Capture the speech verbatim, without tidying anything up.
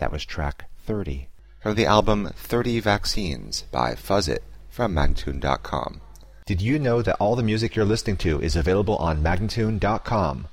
That was track thirty. From the album thirty Vaccines by Fuzzit from Magnatune dot com. Did you know that all the music you're listening to is available on Magnatune dot com?